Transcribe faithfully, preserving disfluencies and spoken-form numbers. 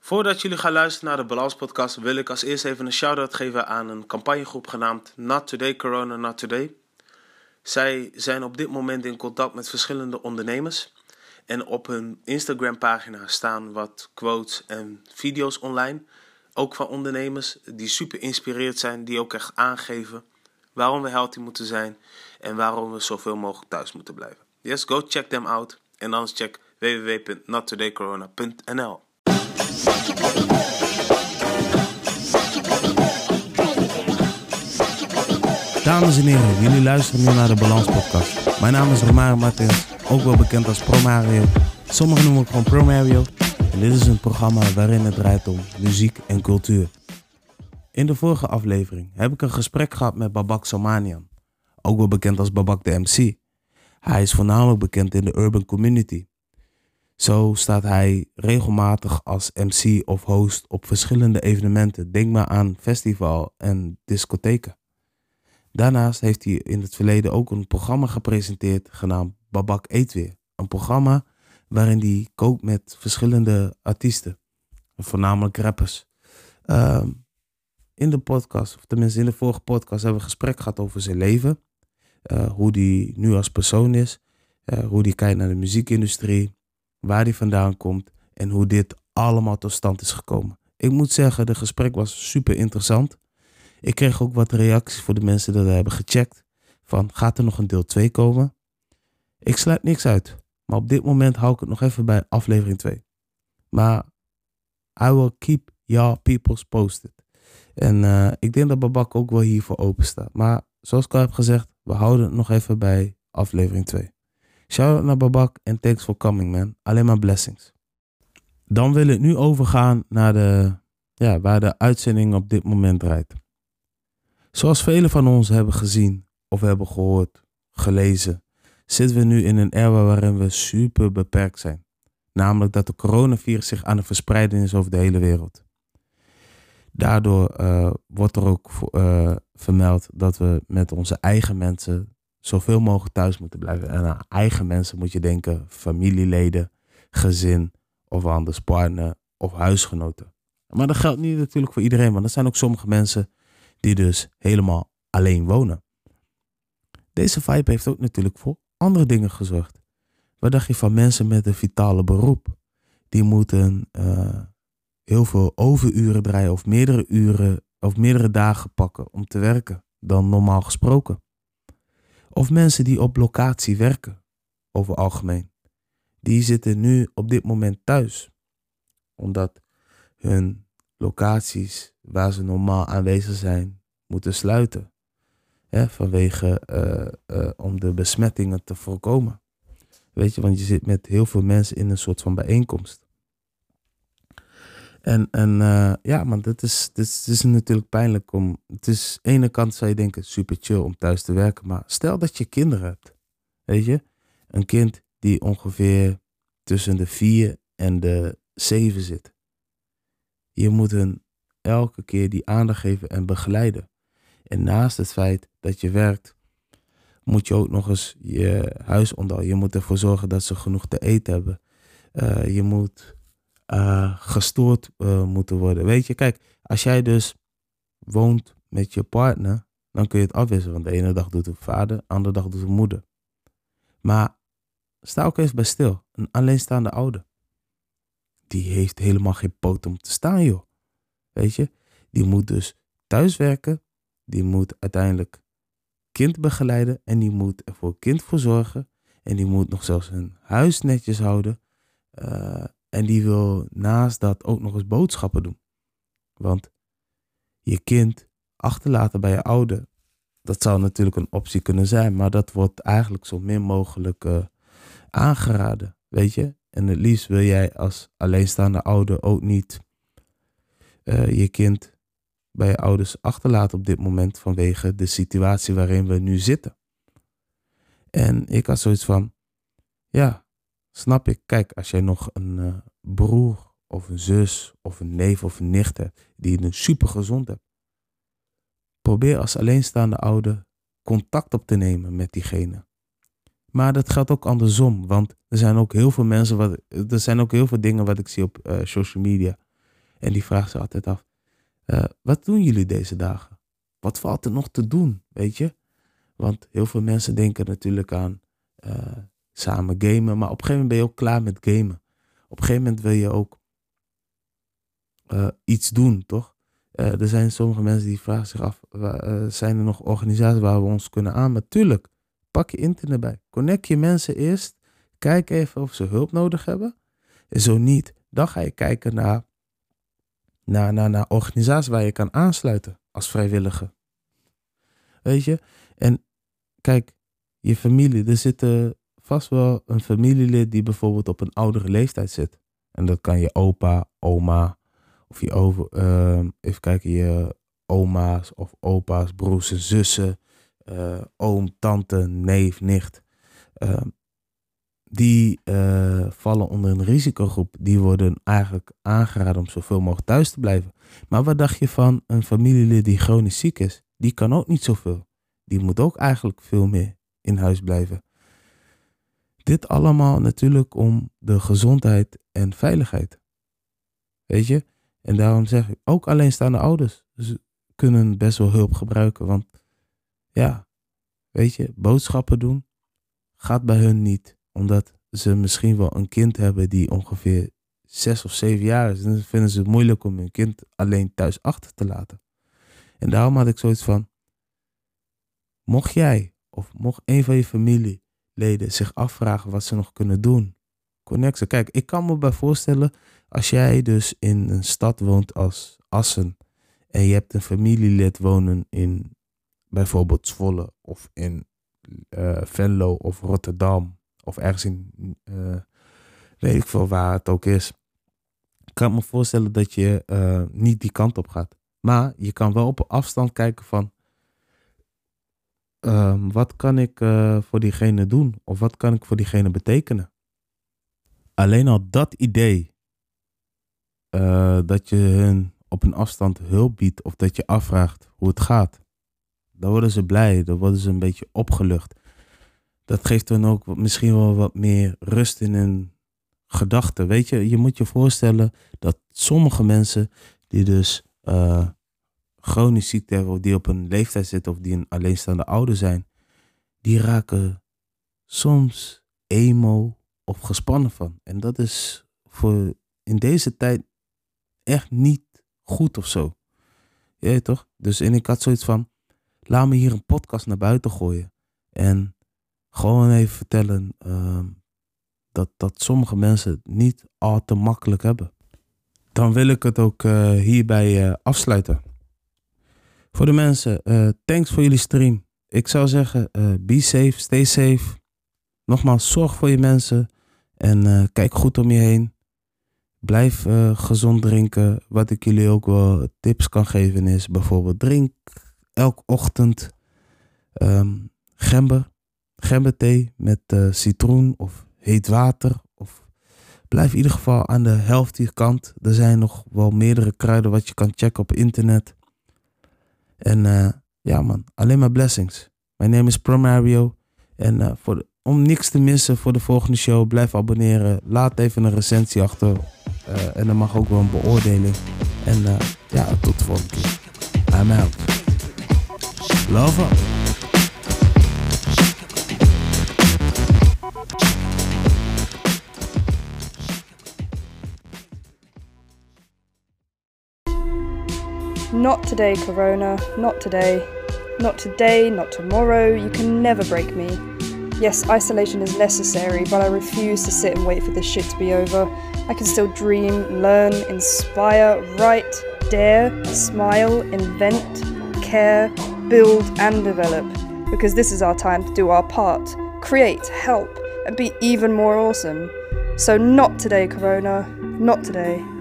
Voordat jullie gaan luisteren naar de Balans Podcast, wil ik als eerst even een shout-out geven aan een campagnegroep genaamd Not Today Corona Not Today. Zij zijn op dit moment in contact met verschillende ondernemers. En op hun Instagram pagina staan wat quotes en video's online. Ook van ondernemers die super inspireerd zijn, die ook echt aangeven waarom we healthy moeten zijn en waarom we zoveel mogelijk thuis moeten blijven. Yes, go check them out. En anders check w w w punt not today corona punt n l. Dames en heren, jullie luisteren nu naar de Balans Podcast. Mijn naam is Romario Martins, ook wel bekend als Promario. Sommigen noemen me gewoon Promario. En dit is een programma waarin het draait om muziek en cultuur. In de vorige aflevering heb ik een gesprek gehad met Babak Somanian, ook wel bekend als Babak de M C. Hij is voornamelijk bekend in de urban community. Zo staat hij regelmatig als M C of host op verschillende evenementen. Denk maar aan festival en discotheken. Daarnaast heeft hij in het verleden ook een programma gepresenteerd genaamd Babak Eet Weer. Een programma waarin hij kookt met verschillende artiesten, voornamelijk rappers. Uh, in de podcast, of tenminste in de vorige podcast, hebben we een gesprek gehad over zijn leven. Uh, hoe hij nu als persoon is, uh, hoe hij kijkt naar de muziekindustrie, waar hij vandaan komt en hoe dit allemaal tot stand is gekomen. Ik moet zeggen, het gesprek was super interessant. Ik kreeg ook wat reacties voor de mensen die dat hebben gecheckt. Van, gaat er nog een deel twee komen? Ik sluit niks uit. Maar op dit moment hou ik het nog even bij aflevering twee. Maar I will keep y'all peoples posted. En uh, ik denk dat Babak ook wel hiervoor open staat. Maar zoals ik al heb gezegd, we houden het nog even bij aflevering twee. Shout out naar Babak en thanks for coming, man. Alleen maar blessings. Dan wil ik nu overgaan naar de, ja, waar de uitzending op dit moment draait. Zoals velen van ons hebben gezien of hebben gehoord, gelezen, zitten we nu in een era waarin we super beperkt zijn. Namelijk dat de coronavirus zich aan het verspreiden is over de hele wereld. Daardoor uh, wordt er ook uh, vermeld dat we met onze eigen mensen zoveel mogelijk thuis moeten blijven. En aan eigen mensen moet je denken familieleden, gezin of anders partner of huisgenoten. Maar dat geldt niet natuurlijk voor iedereen, want er zijn ook sommige mensen die dus helemaal alleen wonen. Deze vibe heeft ook natuurlijk voor andere dingen gezorgd. Wat dacht je van mensen met een vitale beroep? Die moeten uh, heel veel overuren draaien of meerdere uren of meerdere dagen pakken om te werken dan normaal gesproken. Of mensen die op locatie werken, over het algemeen. Die zitten nu op dit moment thuis. Omdat hun locaties waar ze normaal aanwezig zijn, moeten sluiten. Hè, vanwege, uh, uh, om de besmettingen te voorkomen. Weet je, want je zit met heel veel mensen in een soort van bijeenkomst. En, en uh, ja, man, dat is, dat is, dat is natuurlijk pijnlijk om. Het is, aan de ene kant zou je denken, super chill om thuis te werken. Maar stel dat je kinderen hebt. Weet je, een kind die ongeveer tussen de vier en de zeven zit. Je moet hun elke keer die aandacht geven en begeleiden. En naast het feit dat je werkt, moet je ook nog eens je huis onderhouden. Je moet ervoor zorgen dat ze genoeg te eten hebben. Uh, je moet uh, gestoord uh, moeten worden. Weet je, kijk, als jij dus woont met je partner, dan kun je het afwisselen. Want de ene dag doet de vader, de andere dag doet de moeder. Maar sta ook eens bij stil. Een alleenstaande ouder. Die heeft helemaal geen poot om te staan, joh. Weet je, die moet dus thuiswerken. Die moet uiteindelijk kind begeleiden. En die moet er voor kind voor zorgen. En die moet nog zelfs hun huis netjes houden. Uh, en die wil naast dat ook nog eens boodschappen doen. Want je kind achterlaten bij je ouder, dat zou natuurlijk een optie kunnen zijn. Maar dat wordt eigenlijk zo min mogelijk uh, aangeraden, weet je. En het liefst wil jij als alleenstaande ouder ook niet uh, je kind bij je ouders achterlaten op dit moment vanwege de situatie waarin we nu zitten. En ik had zoiets van, ja, snap ik. Kijk, als jij nog een uh, broer of een zus of een neef of een nicht hebt die je super gezond hebt, probeer als alleenstaande ouder contact op te nemen met diegene. Maar dat geldt ook andersom, want er zijn ook heel veel mensen, wat, er zijn ook heel veel dingen wat ik zie op uh, social media. En die vraagt zich altijd af, uh, wat doen jullie deze dagen? Wat valt er nog te doen, weet je? Want heel veel mensen denken natuurlijk aan uh, samen gamen. Maar op een gegeven moment ben je ook klaar met gamen. Op een gegeven moment wil je ook uh, iets doen, toch? Uh, er zijn sommige mensen die vragen zich af, uh, zijn er nog organisaties waar we ons kunnen aan? Maar tuurlijk, pak je internet bij. Connect je mensen eerst. Kijk even of ze hulp nodig hebben. En zo niet, dan ga je kijken naar, naar, naar, naar organisaties waar je kan aansluiten als vrijwilliger. Weet je? En kijk, je familie, er zit uh, vast wel een familielid die bijvoorbeeld op een oudere leeftijd zit. En dat kan je opa, oma, of je over, uh, even kijken, je oma's of opa's, broers en zussen, uh, oom, tante, neef, nicht. Uh, die uh, vallen onder een risicogroep. Die worden eigenlijk aangeraden om zoveel mogelijk thuis te blijven. Maar wat dacht je van een familielid die chronisch ziek is? Die kan ook niet zoveel. Die moet ook eigenlijk veel meer in huis blijven. Dit allemaal natuurlijk om de gezondheid en veiligheid. Weet je? En daarom zeg ik, ook alleenstaande ouders ze kunnen best wel hulp gebruiken. Want ja, weet je, boodschappen doen gaat bij hun niet. Omdat ze misschien wel een kind hebben die ongeveer zes of zeven jaar is. En dan vinden ze het moeilijk om hun kind alleen thuis achter te laten. En daarom had ik zoiets van, mocht jij of mocht een van je familieleden zich afvragen wat ze nog kunnen doen, connect ze. Kijk, ik kan me bij voorstellen, als jij dus in een stad woont als Assen en je hebt een familielid wonen in bijvoorbeeld Zwolle of in uh, Venlo of Rotterdam of ergens in, uh, weet ik veel waar het ook is, kan ik me voorstellen dat je uh, niet die kant op gaat. Maar je kan wel op afstand kijken van, uh, wat kan ik uh, voor diegene doen? Of wat kan ik voor diegene betekenen? Alleen al dat idee, uh, dat je hun op een afstand hulp biedt of dat je afvraagt hoe het gaat, dan worden ze blij, dan worden ze een beetje opgelucht. Dat geeft dan ook misschien wel wat meer rust in hun gedachten. Weet je, je moet je voorstellen dat sommige mensen die dus uh, chronisch ziekte hebben, of die op een leeftijd zitten, of die een alleenstaande ouder zijn, die raken soms emo of gespannen van. En dat is voor in deze tijd echt niet goed of zo. Ja, toch? Dus en ik had zoiets van, laat me hier een podcast naar buiten gooien. En gewoon even vertellen uh, dat, dat sommige mensen het niet al te makkelijk hebben. Dan wil ik het ook uh, hierbij uh, afsluiten. Voor de mensen, uh, thanks voor jullie stream. Ik zou zeggen, uh, be safe, stay safe. Nogmaals, zorg voor je mensen. En uh, kijk goed om je heen. Blijf uh, gezond drinken. Wat ik jullie ook wel tips kan geven is bijvoorbeeld drink elke ochtend um, gember. Gemberthee met uh, citroen of heet water. Of blijf in ieder geval aan de healthy kant. Er zijn nog wel meerdere kruiden wat je kan checken op internet. En uh, ja man, alleen maar blessings. Mijn naam is Promario. En uh, voor de, om niks te missen voor de volgende show, blijf abonneren. Laat even een recensie achter. Uh, en dan mag ook wel een beoordeling. En uh, ja, tot de volgende keer. I'm out. Love up. Not today, Corona. Not today. Not today, not tomorrow. You can never break me. Yes, isolation is necessary, but I refuse to sit and wait for this shit to be over. I can still dream, learn, inspire, write, dare, smile, invent, care, build and develop. Because this is our time to do our part. Create, help, and be even more awesome. So not today, Corona. Not today.